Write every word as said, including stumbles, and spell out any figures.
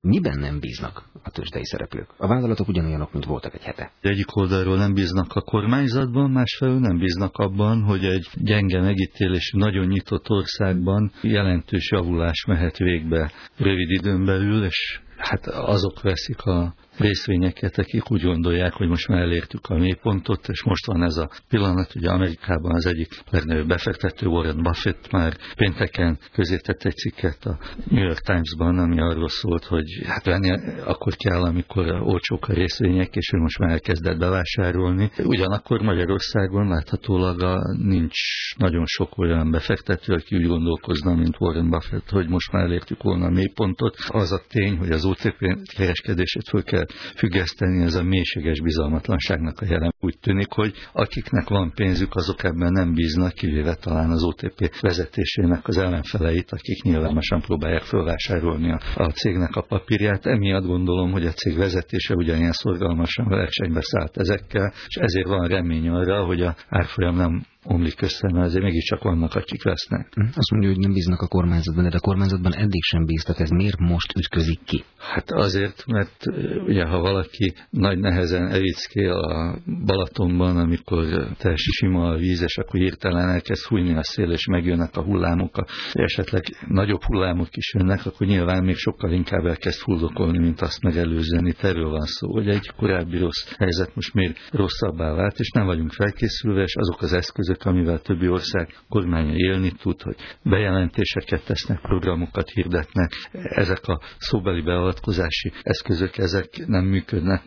Miben nem bíznak a tőzsdei szereplők? A vállalatok ugyanolyanok, mint voltak egy hete. Egyik oldalról nem bíznak a kormányzatban, másfelől nem bíznak abban, hogy egy gyenge megítélésű, nagyon nyitott országban jelentős javulás mehet végbe rövid időn belül, és hát azok veszik a részvényeket, akik úgy gondolják, hogy most már elértük a mélypontot, és most van ez a pillanat, ugye Amerikában az egyik legnagyobb befektető, Warren Buffett már pénteken közé tett egy cikket a New York Times-ban, ami arról szólt, hogy hát venni akkor kell, amikor olcsók a részvények, és ő most már elkezdett bevásárolni. Ugyanakkor Magyarországon láthatólag a, nincs nagyon sok olyan befektető, aki úgy gondolkozna, mint Warren Buffett, hogy most már elértük volna a mélypontot. Az a tény, hogy az o té pé kereskedését föl kell függeszteni, ez a mélységes bizalmatlanságnak a jelen. Úgy tűnik, hogy akiknek van pénzük, azok ebben nem bíznak, kivéve talán az o té pé vezetésének az ellenfeleit, akik nyilvánosan próbálják felvásárolni a, a cégnek a papírját. Emiatt gondolom, hogy a cég vezetése ugyanilyen szorgalmasan versenybe szállt ezekkel, és ezért van remény arra, hogy a árfolyam nem omlik össze, mert azért mégiscsak vannak, akik vesznek. Azt mondja, hogy nem bíznak a kormányzatban, de a kormányzatban eddig sem bíztak, ez miért most ütközik ki? Hát azért, mert ugye, ha valaki nagy nehezen evickél a Balatonban, amikor teljesen sima a víz, és akkor hirtelen elkezd fújni a szél, és megjönnek a hullámok, a, esetleg nagyobb hullámok is jönnek, akkor nyilván még sokkal inkább elkezd fuldokolni, mint azt megelőzően. Itt erről van szó, hogy egy korábbi rossz helyzet most még rosszabbá vált, és nem vagyunk felkészülve, és azok az eszközök, amivel többi ország kormánya élni tud, hogy bejelentéseket tesznek, programokat hirdetnek, ezek a szóbeli beavatkozási eszközök, ezek nem működnek.